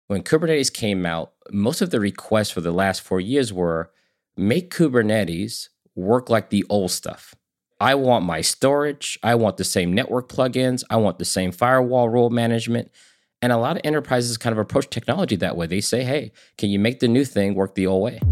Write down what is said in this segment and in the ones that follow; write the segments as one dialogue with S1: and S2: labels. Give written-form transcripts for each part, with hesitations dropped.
S1: when Kubernetes came out, most of the requests for the last 4 years were make Kubernetes work like the old stuff. I want my storage. I want the same network plugins. I want the same firewall rule management. And a lot of enterprises kind of approach technology that way. They say, hey, can you make the new thing work the old way?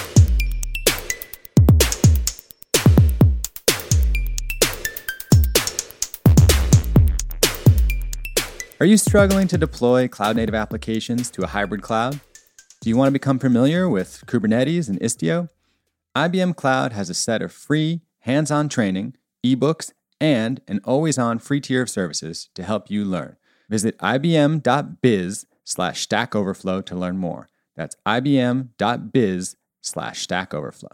S2: Are you struggling to deploy cloud-native applications to a hybrid cloud? Do you want to become familiar with Kubernetes and Istio? IBM Cloud has a set of free, hands-on training, ebooks, and an always-on free tier of services to help you learn. Visit ibm.biz/Stack Overflow to learn more. That's ibm.biz/Stack Overflow.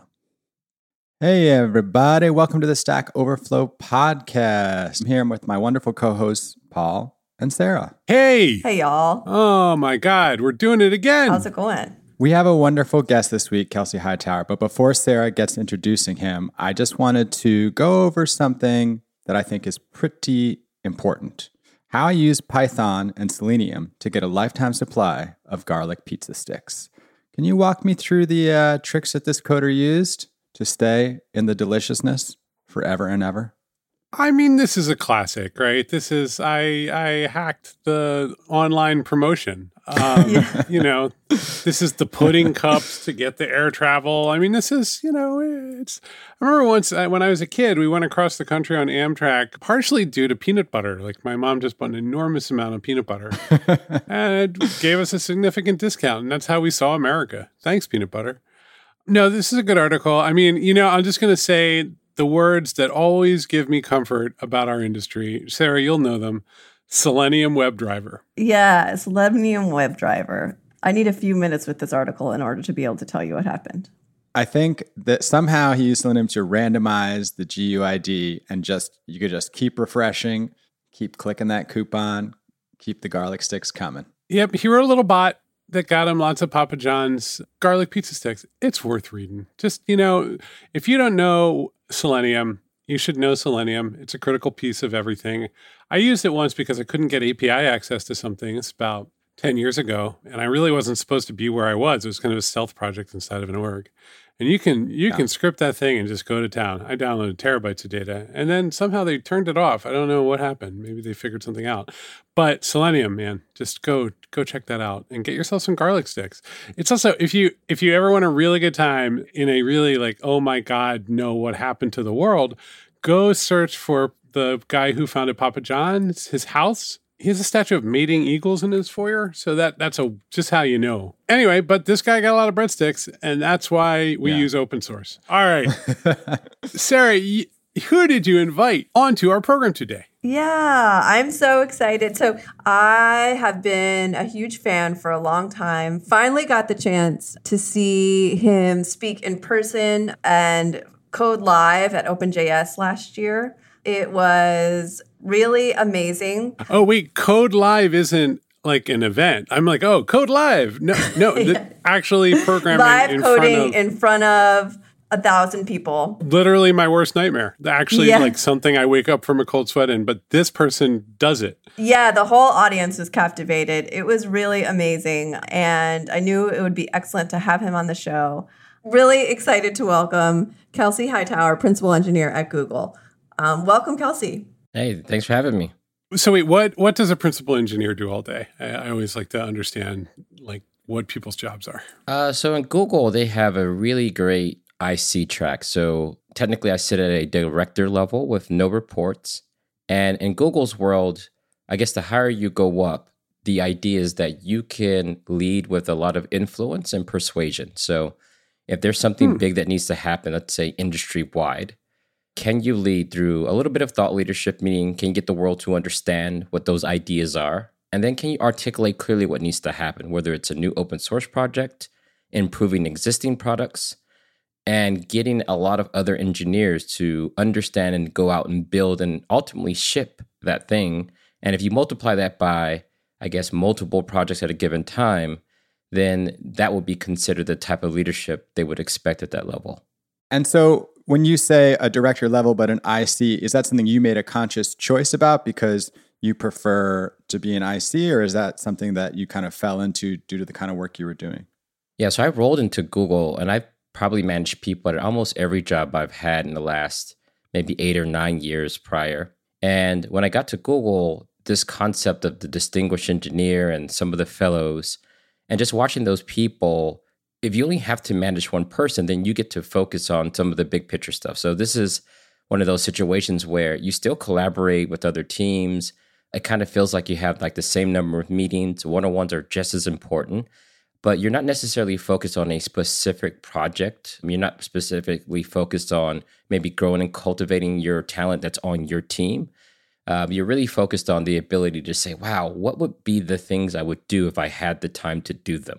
S2: Hey, everybody. Welcome to the Stack Overflow podcast. I'm here with my wonderful co-hosts, Paul and Sarah.
S3: Hey!
S4: Hey, y'all.
S3: Oh, my God. We're doing it again.
S4: How's it going?
S2: We have a wonderful guest this week, Kelsey Hightower. But before Sarah gets introducing him, I just wanted to go over something that I think is pretty important. How I use Python and Selenium to get a lifetime supply of garlic pizza sticks. Can you walk me through the tricks that this coder used to stay in the deliciousness forever and ever?
S3: I mean, this is a classic, right? This is, I hacked the online promotion. You know, this is the pudding cups to get the air travel. I mean, this is, I remember once when I was a kid, we went across the country on Amtrak, partially due to peanut butter. Like my mom just bought an enormous amount of peanut butter and it gave us a significant discount. And that's how we saw America. Thanks, peanut butter. No, this is a good article. I mean, I'm just going to say the words that always give me comfort about our industry. Sarah, you'll know them. Selenium WebDriver.
S4: Yeah, Selenium WebDriver. I need a few minutes with this article in order to be able to tell you what happened.
S2: I think that somehow he used Selenium to randomize the GUID and you could just keep refreshing, keep clicking that coupon, keep the garlic sticks coming.
S3: Yep, he wrote a little bot that got him lots of Papa John's garlic pizza sticks. It's worth reading. Just, if you don't know Selenium, you should know Selenium. It's a critical piece of everything. I used it once because I couldn't get API access to something. It's about 10 years ago, and I really wasn't supposed to be where I was. It was kind of a stealth project inside of an org. And you can script that thing and just go to town. I downloaded terabytes of data, and then somehow they turned it off. I don't know what happened. Maybe they figured something out. But Selenium, man, just go check that out and get yourself some garlic sticks. It's also, if you ever want a really good time in a really like, oh my God, no, what happened to the world, go search for the guy who founded Papa John's, his house. He has a statue of mating eagles in his foyer, so that's just how you know. Anyway, but this guy got a lot of breadsticks, and that's why we use open source. All right. Sarah, who did you invite onto our program today?
S4: Yeah, I'm so excited. So I have been a huge fan for a long time. Finally got the chance to see him speak in person and code live at OpenJS last year. It was really amazing.
S3: Oh, wait, Code Live isn't like an event. I'm like, oh, Code Live. No, actually programming
S4: live coding in front of 1,000 people.
S3: Literally my worst nightmare. Actually, like something I wake up from a cold sweat in, but this person does it.
S4: Yeah, the whole audience was captivated. It was really amazing, and I knew it would be excellent to have him on the show. Really excited to welcome Kelsey Hightower, Principal Engineer at Google. Welcome, Kelsey.
S1: Hey, thanks for having me.
S3: So wait, what does a principal engineer do all day? I always like to understand like what people's jobs are.
S1: So in Google, they have a really great IC track. So technically I sit at a director level with no reports. And in Google's world, I guess the higher you go up, the idea is that you can lead with a lot of influence and persuasion. So if there's something big that needs to happen, let's say industry-wide, can you lead through a little bit of thought leadership, meaning can you get the world to understand what those ideas are? And then can you articulate clearly what needs to happen, whether it's a new open source project, improving existing products, and getting a lot of other engineers to understand and go out and build and ultimately ship that thing. And if you multiply that by, I guess, multiple projects at a given time, then that would be considered the type of leadership they would expect at that level.
S2: And so when you say a director level but an IC, is that something you made a conscious choice about because you prefer to be an IC, or is that something that you kind of fell into due to the kind of work you were doing?
S1: Yeah, so I rolled into Google and I've probably managed people at almost every job I've had in the last maybe 8 or 9 years prior. And when I got to Google, this concept of the distinguished engineer and some of the fellows, and just watching those people, if you only have to manage one person, then you get to focus on some of the big picture stuff. So this is one of those situations where you still collaborate with other teams. It kind of feels like you have like the same number of meetings. One-on-ones are just as important, but you're not necessarily focused on a specific project. You're not specifically focused on maybe growing and cultivating your talent that's on your team. You're really focused on the ability to say, wow, what would be the things I would do if I had the time to do them?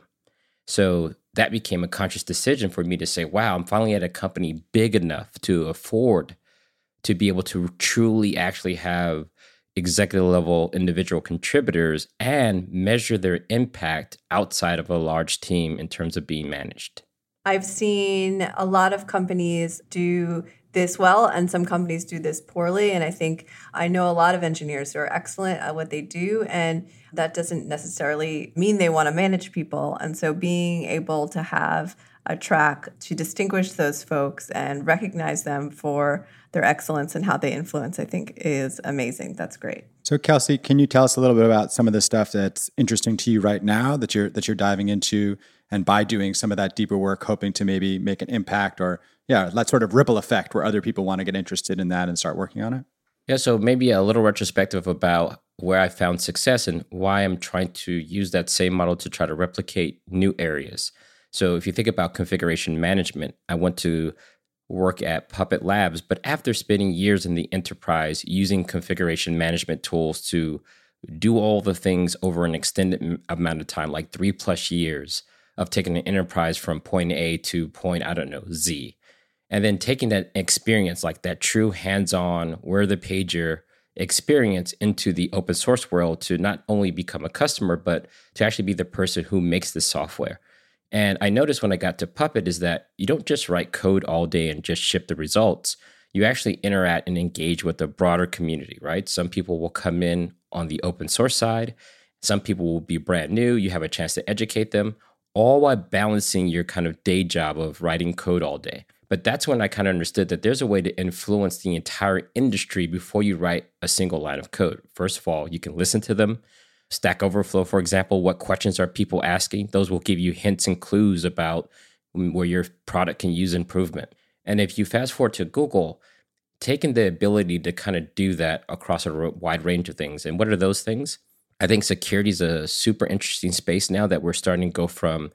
S1: So that became a conscious decision for me to say, wow, I'm finally at a company big enough to afford to be able to truly actually have executive level individual contributors and measure their impact outside of a large team in terms of being managed.
S4: I've seen a lot of companies do this well, and some companies do this poorly. And I know a lot of engineers who are excellent at what they do, and that doesn't necessarily mean they want to manage people. And so being able to have a track to distinguish those folks and recognize them for their excellence and how they influence, I think is amazing. That's great.
S2: So Kelsey, can you tell us a little bit about some of the stuff that's interesting to you right now that you're diving into, and by doing some of that deeper work, hoping to maybe make an impact, or that sort of ripple effect where other people want to get interested in that and start working on it?
S1: Yeah, so maybe a little retrospective about where I found success and why I'm trying to use that same model to try to replicate new areas. So if you think about configuration management, I went to work at Puppet Labs, but after spending years in the enterprise using configuration management tools to do all the things over an extended amount of time, like 3+ years of taking an enterprise from point A to point, Z, and then taking that experience, like that true hands-on, where the pager experience into the open source world to not only become a customer, but to actually be the person who makes the software. And I noticed when I got to Puppet is that you don't just write code all day and just ship the results. You actually interact and engage with the broader community, right? Some people will come in on the open source side. Some people will be brand new. You have a chance to educate them, all while balancing your kind of day job of writing code all day. But that's when I kind of understood that there's a way to influence the entire industry before you write a single line of code. First of all, you can listen to them. Stack Overflow, for example, what questions are people asking? Those will give you hints and clues about where your product can use improvement. And if you fast forward to Google, taking the ability to kind of do that across a wide range of things. And what are those things? I think security is a super interesting space now that we're starting to go from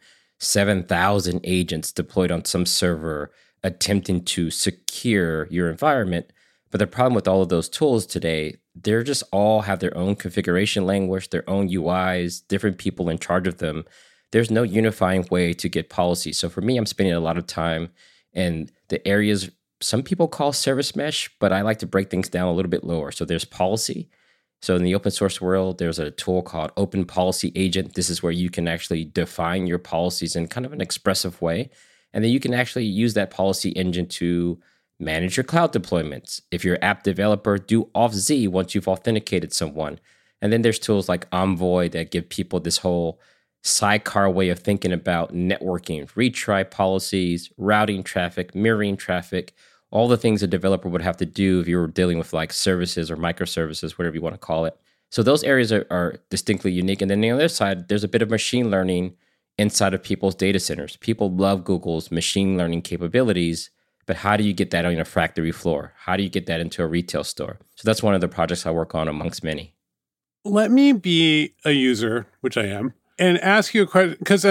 S1: 7,000 agents deployed on some server attempting to secure your environment. But the problem with all of those tools today, they're just all have their own configuration language, their own UIs, different people in charge of them. There's no unifying way to get policy. So for me, I'm spending a lot of time in the areas some people call service mesh, but I like to break things down a little bit lower. So there's policy. So in the open source world, there's a tool called Open Policy Agent. This is where you can actually define your policies in kind of an expressive way. And then you can actually use that policy engine to manage your cloud deployments. If you're an app developer, do Auth-Z once you've authenticated someone. And then there's tools like Envoy that give people this whole sidecar way of thinking about networking, retry policies, routing traffic, mirroring traffic, all the things a developer would have to do if you were dealing with like services or microservices, whatever you want to call it. So those areas are distinctly unique. And then on the other side, there's a bit of machine learning inside of people's data centers. People love Google's machine learning capabilities, but how do you get that on a factory floor? How do you get that into a retail store? So that's one of the projects I work on amongst many.
S3: Let me be a user, which I am, and ask you a question, because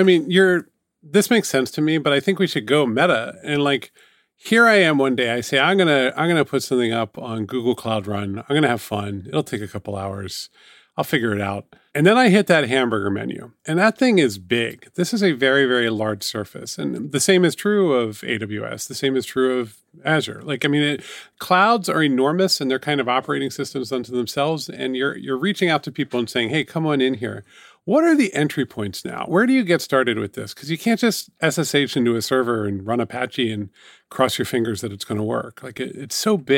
S3: this makes sense to me, but I think we should go meta. And like, here I am one day, I say, I'm gonna put something up on Google Cloud Run. I'm gonna have fun. It'll take a couple hours. I'll figure it out. And then I hit that hamburger menu, and that thing is big. This is a very, very large surface. And the same is true of AWS. The same is true of Azure. Clouds are enormous, and they're kind of operating systems unto themselves. And you're reaching out to people and saying, hey, come on in here. What are the entry points now? Where do you get started with this? Because you can't just SSH into a server and run Apache and cross your fingers that it's going to work. Like it's so big.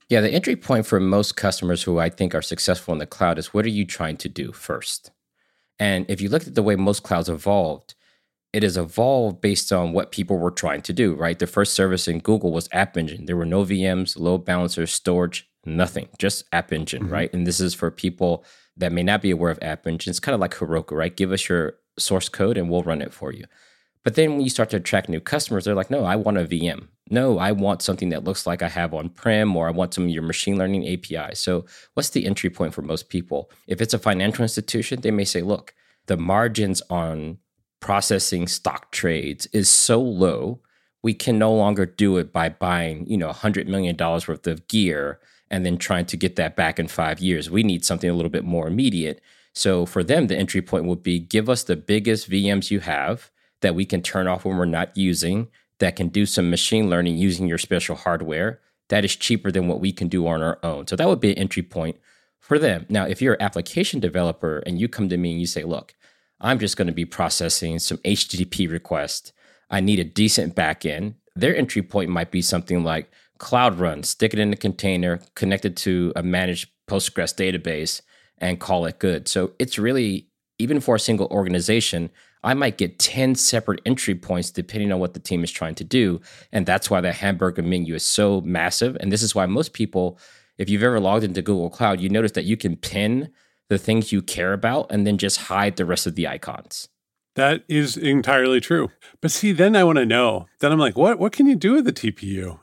S1: Yeah, the entry point for most customers who I think are successful in the cloud is what are you trying to do first? And if you look at the way most clouds evolved, it has evolved based on what people were trying to do, right? The first service in Google was App Engine. There were no VMs, load balancers, storage, nothing, just App Engine, right? And this is for people that may not be aware of App Engine. It's kind of like Heroku, right? Give us your source code and we'll run it for you. But then when you start to attract new customers, they're like, no, I want a VM. No, I want something that looks like I have on-prem, or I want some of your machine learning APIs. So what's the entry point for most people? If it's a financial institution, they may say, look, the margins on processing stock trades is so low, we can no longer do it by buying, $100 million worth of gear and then trying to get that back in 5 years. We need something a little bit more immediate. So for them, the entry point would be give us the biggest VMs you have that we can turn off when we're not using, that can do some machine learning using your special hardware that is cheaper than what we can do on our own. So that would be an entry point for them. Now, if you're an application developer and you come to me and you say, look, I'm just going to be processing some HTTP requests, I need a decent backend, their entry point might be something like Cloud Run, stick it in a container, connect it to a managed Postgres database, and call it good. So it's really, even for a single organization, I might get 10 separate entry points depending on what the team is trying to do. And that's why the hamburger menu is so massive. And this is why most people, if you've ever logged into Google Cloud, you notice that you can pin the things you care about and then just hide the rest of the icons.
S3: That is entirely true. But see, then I want to know. Then I'm like, what can you do with the TPU?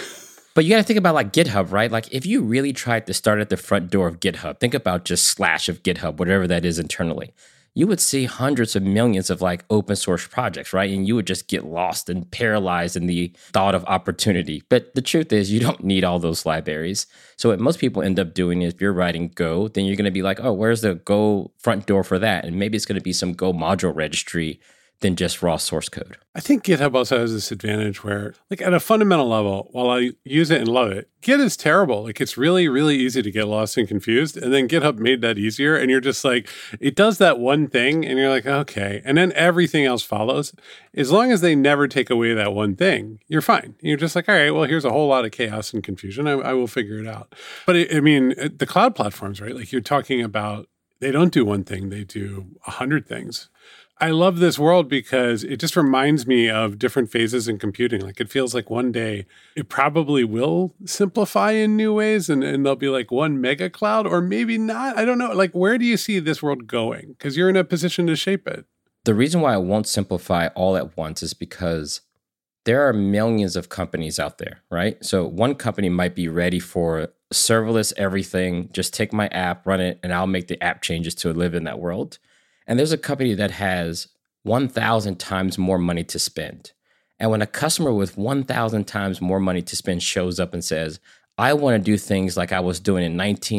S1: But you got to think about like GitHub, right? Like if you really tried to start at the front door of GitHub, think about just / of GitHub, whatever that is internally. You would see hundreds of millions of like open source projects, right? And you would just get lost and paralyzed in the thought of opportunity. But the truth is you don't need all those libraries. So what most people end up doing is if you're writing Go, then you're going to be like, oh, where's the Go front door for that? And maybe it's going to be some Go module registry than just raw source code.
S3: I think GitHub also has this advantage where, like at a fundamental level, while I use it and love it, Git is terrible. Like it's really, really easy to get lost and confused. And then GitHub made that easier. And you're just like, it does that one thing. And you're like, okay. And then everything else follows. As long as they never take away that one thing, you're fine. You're just like, all right, well, here's a whole lot of chaos and confusion. I will figure it out. But the cloud platforms, right? Like you're talking about, they don't do one thing. They do 100 things. I love this world because it just reminds me of different phases in computing. Like it feels like one day it probably will simplify in new ways and there'll be like one mega cloud or maybe not. I don't know. Like where do you see this world going? Because you're in a position to shape it.
S1: The reason why I won't simplify all at once is because there are millions of companies out there, right? So one company might be ready for serverless everything. Just take my app, run it, and I'll make the app changes to live in that world. And there's a company that has 1,000 times more money to spend. And when a customer with 1,000 times more money to spend shows up and says, I want to do things like I was doing in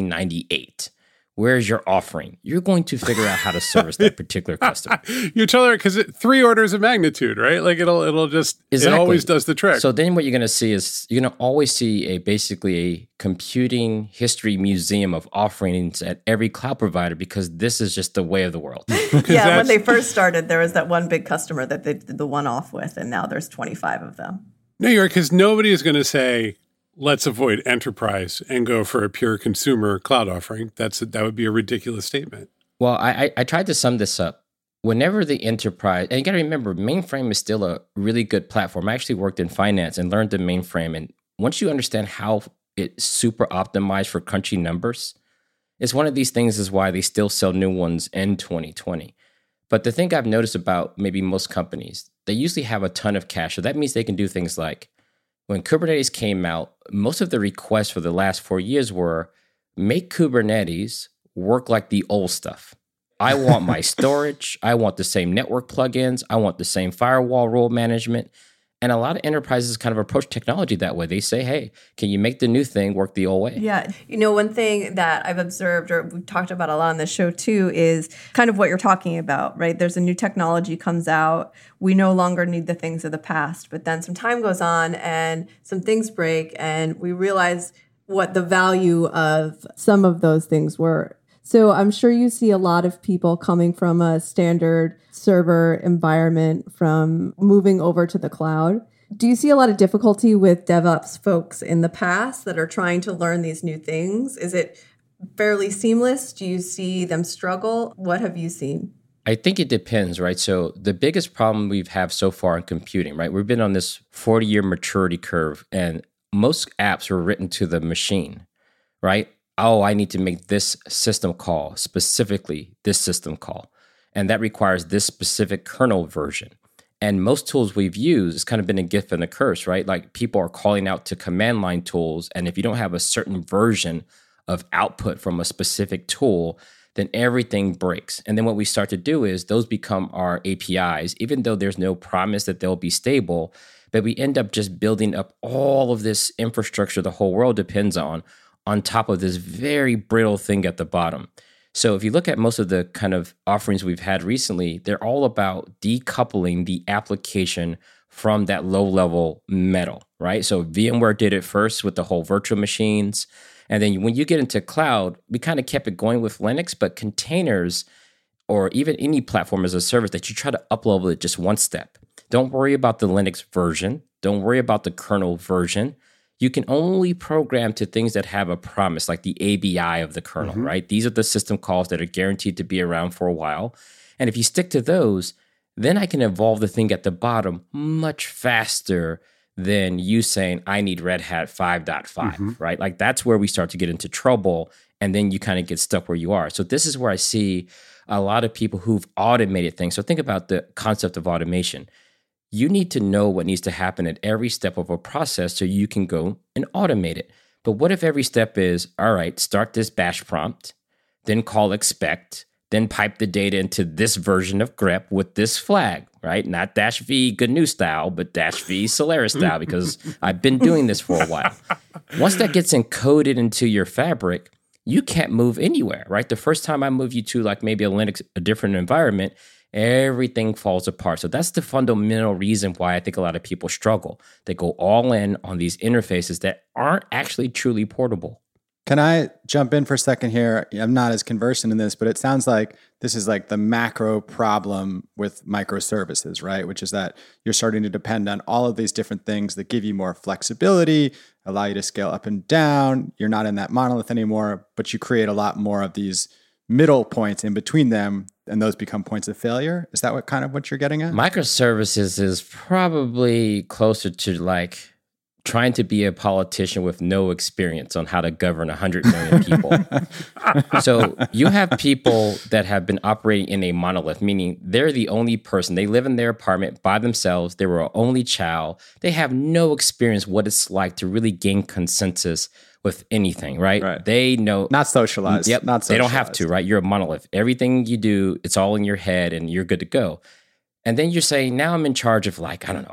S1: 1998, where's your offering? You're going to figure out how to service that particular customer.
S3: You tell her because 3 orders of magnitude, right? Like it'll just, It always does the trick.
S1: So then what you're going to see is you're going to always see basically a computing history museum of offerings at every cloud provider because this is just the way of the world.
S4: Yeah, when they first started, there was that one big customer that they did the one-off with, and now there's 25 of them.
S3: No, you're right, because nobody is going to say, let's avoid enterprise and go for a pure consumer cloud offering. That would be a ridiculous statement.
S1: Well, I tried to sum this up. Whenever the enterprise, and you got to remember, mainframe is still a really good platform. I actually worked in finance and learned the mainframe. And once you understand how it's super optimized for crunchy numbers, it's one of these things is why they still sell new ones in 2020. But the thing I've noticed about maybe most companies, they usually have a ton of cash. So that means they can do things like, when Kubernetes came out, most of the requests for the last 4 years were make Kubernetes work like the old stuff. I want my storage. I want the same network plugins. I want the same firewall role management. And a lot of enterprises kind of approach technology that way. They say, hey, can you make the new thing work the old way?
S4: Yeah. One thing that I've observed or we've talked about a lot on the show too is kind of what you're talking about, right? There's a new technology comes out. We no longer need the things of the past. But then some time goes on and some things break and we realize what the value of some of those things were. So I'm sure you see a lot of people coming from a standard server environment from moving over to the cloud. Do you see a lot of difficulty with DevOps folks in the past that are trying to learn these new things? Is it fairly seamless? Do you see them struggle? What have you seen?
S1: I think it depends, right? So the biggest problem we've had so far in computing, right? We've been on this 40-year maturity curve, and most apps were written to the machine, right? Oh, I need to make this system call, specifically this system call. And that requires this specific kernel version. And most tools we've used, it's kind of been a gift and a curse, right? Like people are calling out to command line tools. And if you don't have a certain version of output from a specific tool, then everything breaks. And then what we start to do is those become our APIs, even though there's no promise that they'll be stable, but we end up just building up all of this infrastructure the whole world depends on top of this very brittle thing at the bottom. So if you look at most of the kind of offerings we've had recently, they're all about decoupling the application from that low-level metal, right? So VMware did it first with the whole virtual machines. And then when you get into cloud, we kind of kept it going with Linux, but containers or even any platform as a service that you try to up-level it just one step. Don't worry about the Linux version. Don't worry about the kernel version. You can only program to things that have a promise, like the ABI of the kernel, right? These are the system calls that are guaranteed to be around for a while. And if you stick to those, then I can evolve the thing at the bottom much faster than you saying, I need Red Hat 5.5, right? Like that's where we start to get into trouble. And then you kind of get stuck where you are. So this is where I see a lot of people who've automated things. So think about the concept of automation. You need to know what needs to happen at every step of a process so you can go and automate it. But what if every step is, all right, start this bash prompt, then call expect, then pipe the data into this version of grep with this flag, right? Not -v GNU style, but -v Solaris style, because I've been doing this for a while. Once that gets encoded into your fabric, you can't move anywhere, right? The first time I move you to like maybe a different environment, everything falls apart. So that's the fundamental reason why I think a lot of people struggle. They go all in on these interfaces that aren't actually truly portable.
S2: Can I jump in for a second here? I'm not as conversant in this, but it sounds like this is like the macro problem with microservices, right? Which is that you're starting to depend on all of these different things that give you more flexibility, allow you to scale up and down. You're not in that monolith anymore, but you create a lot more of these middle points in between them, and those become points of failure. Is that what you're getting at?
S1: Microservices is probably closer to like trying to be a politician with no experience on how to govern 100 million people. So you have people that have been operating in a monolith, meaning they're the only person. They live in their apartment by themselves. They were an only child. They have no experience what it's like to really gain consensus with anything, right? They know.
S2: Not socialized.
S1: Yep.
S2: Not socialized.
S1: They don't have to, right? You're a monolith. Everything you do, it's all in your head and you're good to go. And then you're saying, now I'm in charge of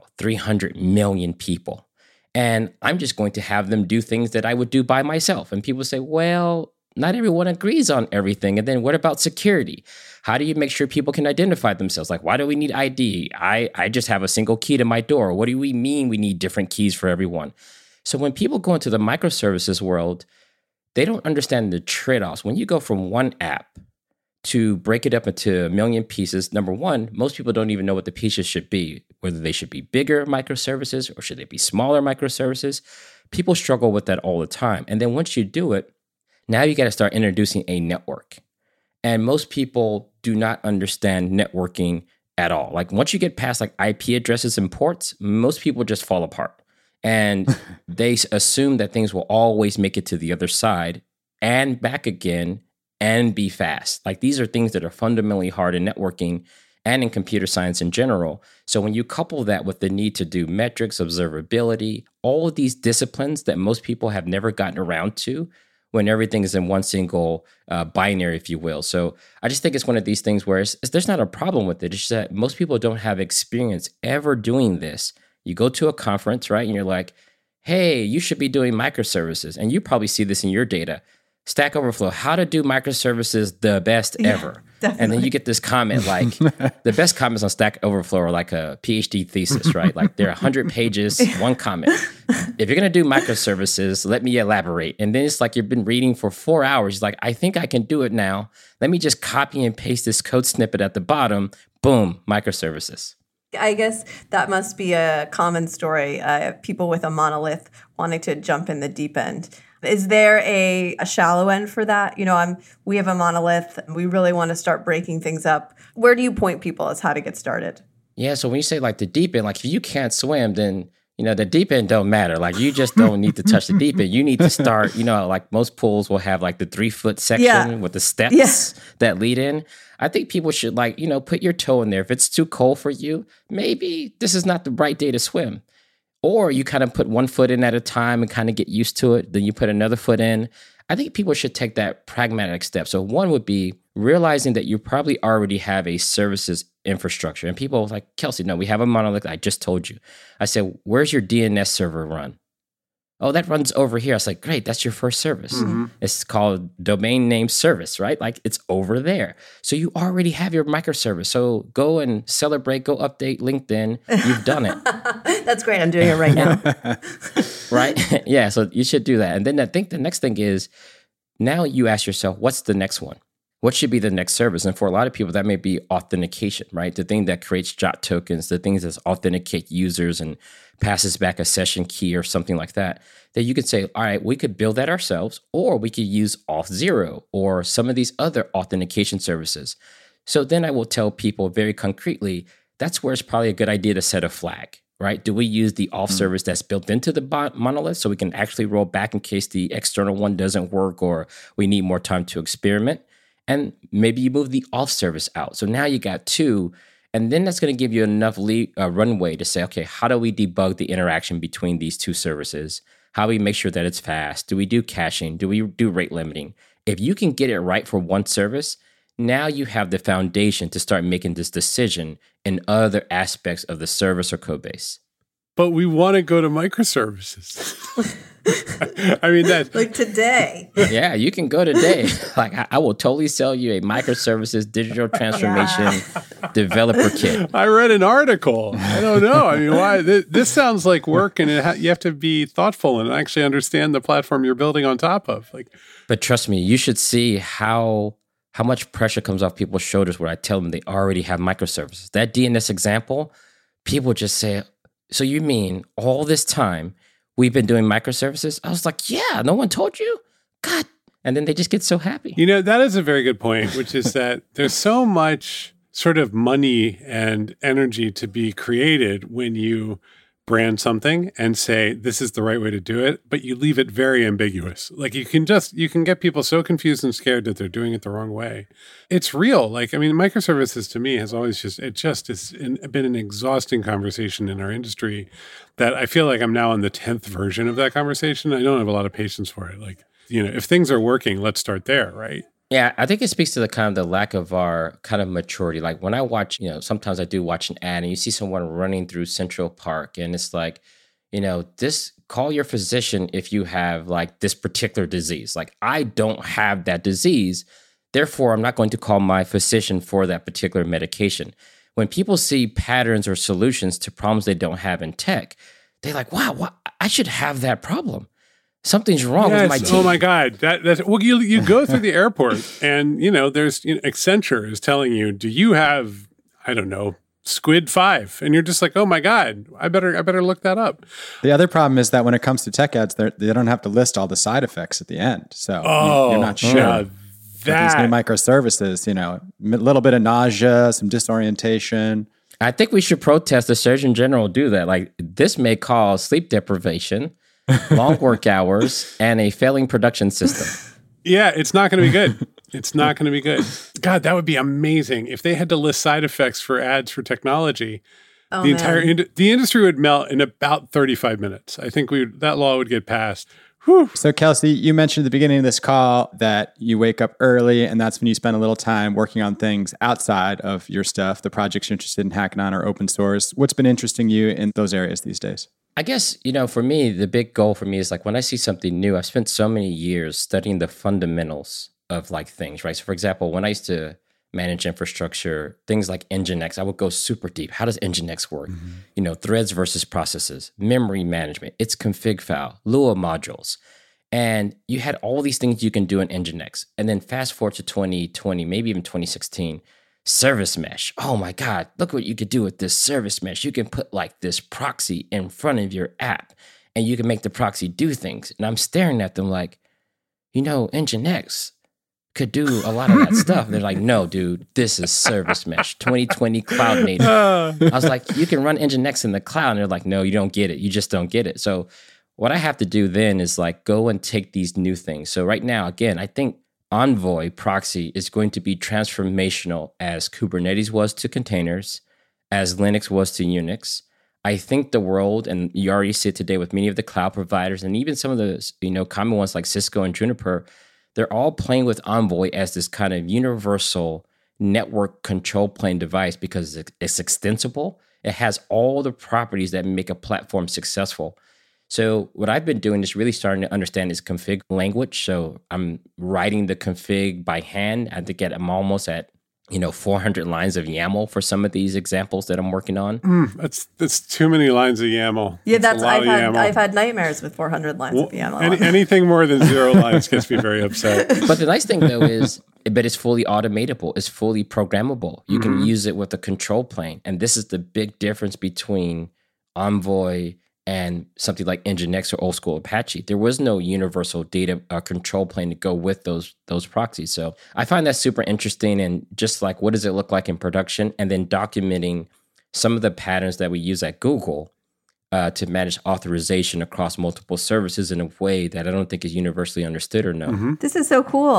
S1: 300 million people. And I'm just going to have them do things that I would do by myself. And people say, well, not everyone agrees on everything. And then what about security? How do you make sure people can identify themselves? Like, why do we need ID? I just have a single key to my door. What do we mean we need different keys for everyone? So when people go into the microservices world, they don't understand the trade-offs. When you go from one app to break it up into a million pieces, number one, most people don't even know what the pieces should be, whether they should be bigger microservices or should they be smaller microservices. People struggle with that all the time. And then once you do it, now you got to start introducing a network. And most people do not understand networking at all. Like once you get past like IP addresses and ports, most people just fall apart. And they assume that things will always make it to the other side and back again and be fast. Like these are things that are fundamentally hard in networking and in computer science in general. So when you couple that with the need to do metrics, observability, all of these disciplines that most people have never gotten around to when everything is in one single binary, if you will. So I just think it's one of these things where there's not a problem with it. It's just that most people don't have experience ever doing this. You go to a conference, right? And you're like, hey, you should be doing microservices. And you probably see this in your data. Stack Overflow, how to do microservices the best ever. Definitely. And then you get this comment like, the best comments on Stack Overflow are like a PhD thesis, right? Like they're 100 pages, one comment. If you're going to do microservices, let me elaborate. And then it's like you've been reading for 4 hours. It's like, I think I can do it now. Let me just copy and paste this code snippet at the bottom. Boom, microservices.
S4: I guess that must be a common story. People with a monolith wanting to jump in the deep end. Is there a shallow end for that? We have a monolith. We really want to start breaking things up. Where do you point people as how to get started?
S1: Yeah, so when you say like the deep end, like if you can't swim, then the deep end don't matter. Like you just don't need to touch the deep end. You need to start, like most pools will have like the 3-foot section with the steps that lead in. I think people should put your toe in there. If it's too cold for you, maybe this is not the right day to swim. Or you kind of put 1 foot in at a time and kind of get used to it. Then you put another foot in. I think people should take that pragmatic step. So one would be realizing that you probably already have a services infrastructure. And people are like, Kelsey, no, we have a monolith. I just told you. I said, where's your DNS server run? Oh, that runs over here. I was like, great, that's your first service. Mm-hmm. It's called domain name service, right? Like it's over there. So you already have your microservice. So go and celebrate, go update LinkedIn. You've done it.
S4: That's great. I'm doing it right now.
S1: Right? Yeah, so you should do that. And then I think the next thing is now you ask yourself, what's the next one? What should be the next service? And for a lot of people, that may be authentication, right? The thing that creates JOT tokens, the things that authenticate users and passes back a session key or something like that, that you could say, all right, we could build that ourselves, or we could use Auth0 or some of these other authentication services. So then I will tell people very concretely, that's where it's probably a good idea to set a flag, right? Do we use the auth service that's built into the monolith so we can actually roll back in case the external one doesn't work or we need more time to experiment? And maybe you move the auth service out. So now you got 2, and then that's going to give you enough runway to say, okay, how do we debug the interaction between these 2 services? How do we make sure that it's fast? Do we do caching? Do we do rate limiting? If you can get it right for one service, now you have the foundation to start making this decision in other aspects of the service or code base.
S3: But we want to go to microservices. I mean, that's
S4: like today.
S1: Yeah, you can go today. Like I will totally sell you a microservices digital transformation developer kit.
S3: I read an article. I don't know. I mean, why? This sounds like work, and you have to be thoughtful and actually understand the platform you're building on top of.
S1: But trust me, you should see how much pressure comes off people's shoulders when I tell them they already have microservices. That DNS example, people just say, so you mean all this time we've been doing microservices? I was like, yeah, no one told you? God. And then they just get so happy.
S3: That is a very good point, which is that there's so much sort of money and energy to be created when you brand something and say, this is the right way to do it, but you leave it very ambiguous. Like you can get people so confused and scared that they're doing it the wrong way. It's real. Microservices to me has always been an exhausting conversation in our industry that I feel like I'm now on the 10th version of that conversation. I don't have a lot of patience for it. If things are working, let's start there, right?
S1: Yeah, I think it speaks to the lack of our kind of maturity. Like when I watch, sometimes I do watch an ad and you see someone running through Central Park and it's like, this call your physician if you have like this particular disease. Like I don't have that disease. Therefore, I'm not going to call my physician for that particular medication. When people see patterns or solutions to problems they don't have in tech, they're like, wow, I should have that problem. Something's wrong with my team.
S3: Oh my God. That's you go through the airport and, there's Accenture is telling you, do you have, I don't know, Squid 5? And you're just like, oh my God, I better look that up.
S2: The other problem is that when it comes to tech ads, they don't have to list all the side effects at the end. So you're not sure.
S3: Yeah,
S2: these new microservices, a little bit of nausea, some disorientation.
S1: I think we should protest the Surgeon General do that. Like this may cause sleep deprivation, long work hours, and a failing production system.
S3: Yeah, it's not going to be good. It's not going to be good. God, that would be amazing if they had to list side effects for ads for technology.
S4: Oh,
S3: the industry would melt in about 35 minutes. I think that law would get passed. Whew.
S2: So Kelsey, you mentioned at the beginning of this call that you wake up early and that's when you spend a little time working on things outside of your stuff, the projects you're interested in hacking on or open source. What's been interesting you in those areas these days?
S1: I guess, for me, the big goal for me is like when I see something new, I've spent so many years studying the fundamentals of like things, right? So for example, when I used to manage infrastructure, things like Nginx, I would go super deep. How does Nginx work? Mm-hmm. Threads versus processes, memory management, its config file, Lua modules. And you had all these things you can do in Nginx. And then fast forward to 2020, maybe even 2016, service mesh. Oh my God, look what you could do with this service mesh. You can put like this proxy in front of your app and you can make the proxy do things. And I'm staring at them like, Nginx could do a lot of that stuff. They're like, no, dude, this is service mesh, 2020 cloud native. I was like, you can run Nginx in the cloud. And they're like, no, you don't get it. You just don't get it. So what I have to do then is like go and take these new things. So right now, again, I think Envoy proxy is going to be transformational as Kubernetes was to containers, as Linux was to Unix. I think the world, and you already see it today with many of the cloud providers and even some of the common ones like Cisco and Juniper, they're all playing with Envoy as this kind of universal network control plane device because it's extensible. It has all the properties that make a platform successful. So what I've been doing is really starting to understand this config language. So I'm writing the config by hand. I think I'm almost at 400 lines of YAML for some of these examples that I'm working on.
S3: That's too many lines of YAML.
S4: Yeah, I've had nightmares with 400 lines of YAML.
S3: Anything more than 0 lines gets me very upset.
S1: But the nice thing though is, it's fully automatable. It's fully programmable. You can use it with a control plane, and this is the big difference between Envoy and something like Nginx or old school Apache. There was no universal data control plane to go with those proxies. So I find that super interesting, and just like what does it look like in production, and then documenting some of the patterns that we use at Google to manage authorization across multiple services in a way that I don't think is universally understood or known.
S4: This is so cool.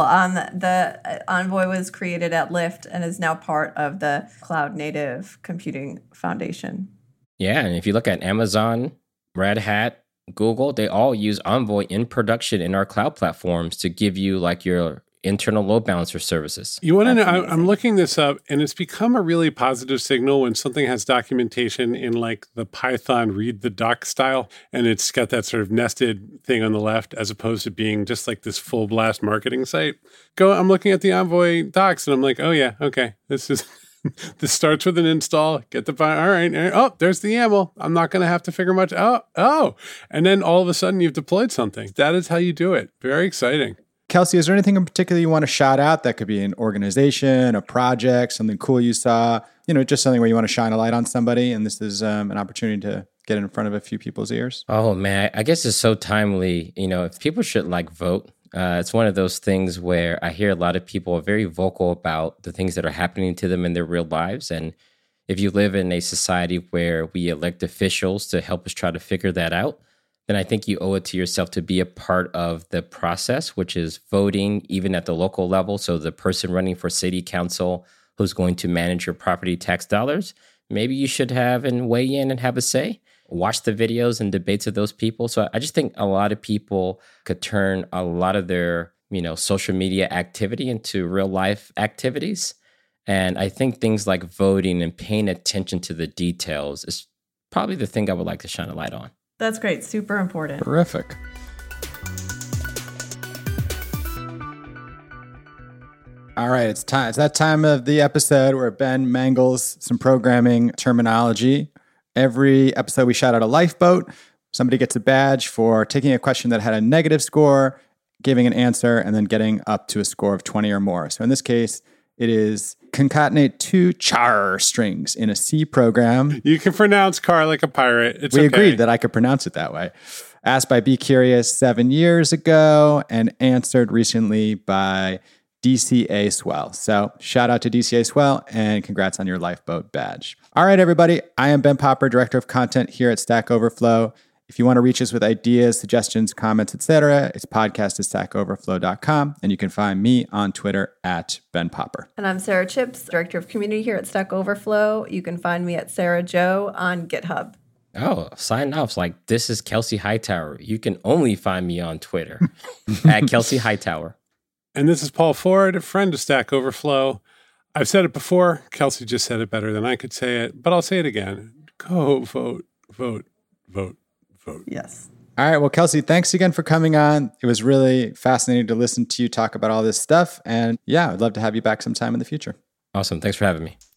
S4: The Envoy was created at Lyft and is now part of the Cloud Native Computing Foundation.
S1: Yeah, and if you look at Amazon, Red Hat, Google, they all use Envoy in production in our cloud platforms to give you like your internal load balancer services.
S3: You want to know, I'm looking this up, and it's become a really positive signal when something has documentation in like the Python read the doc style, and it's got that sort of nested thing on the left as opposed to being just like this full blast marketing site. I'm looking at the Envoy docs and I'm like, oh yeah, okay, this starts with an install, get the file. All right. Oh, there's the YAML. I'm not going to have to figure much out. Oh, and then all of a sudden you've deployed something. That is how you do it. Very exciting.
S2: Kelsey, is there anything in particular you want to shout out? That could be an organization, a project, something cool you saw, just something where you want to shine a light on somebody. And this is an opportunity to get in front of a few people's ears.
S1: Oh man, I guess it's so timely. If people should vote. It's one of those things where I hear a lot of people are very vocal about the things that are happening to them in their real lives. And if you live in a society where we elect officials to help us try to figure that out, then I think you owe it to yourself to be a part of the process, which is voting even at the local level. So the person running for city council who's going to manage your property tax dollars, maybe you should have and weigh in and have a say. Watch the videos and debates of those people. So I just think a lot of people could turn a lot of their, social media activity into real life activities. And I think things like voting and paying attention to the details is probably the thing I would like to shine a light on.
S4: That's great. Super important.
S2: Terrific. All right, it's time. It's that time of the episode where Ben mangles some programming terminology. Every episode, we shout out a lifeboat. Somebody gets a badge for taking a question that had a negative score, giving an answer, and then getting up to a score of 20 or more. So in this case, it is concatenate 2 char strings in a C program.
S3: You can pronounce car like a pirate.
S2: We agreed that I could pronounce it that way. Asked by Be Curious 7 years ago and answered recently by DCA Swell. So shout out to DCA Swell and congrats on your lifeboat badge. All right, everybody. I am Ben Popper, Director of Content here at Stack Overflow. If you want to reach us with ideas, suggestions, comments, etc., it's podcast@stackoverflow.com. And you can find me on Twitter at Ben Popper.
S4: And I'm Sarah Chips, Director of Community here at Stack Overflow. You can find me at Sarah Joe on GitHub.
S1: Oh, sign offs like this is Kelsey Hightower. You can only find me on Twitter at Kelsey Hightower.
S3: And this is Paul Ford, a friend of Stack Overflow. I've said it before. Kelsey just said it better than I could say it, but I'll say it again. Go vote, vote, vote, vote.
S4: Yes.
S2: All right. Well, Kelsey, thanks again for coming on. It was really fascinating to listen to you talk about all this stuff. And yeah, I'd love to have you back sometime in the future.
S1: Awesome. Thanks for having me.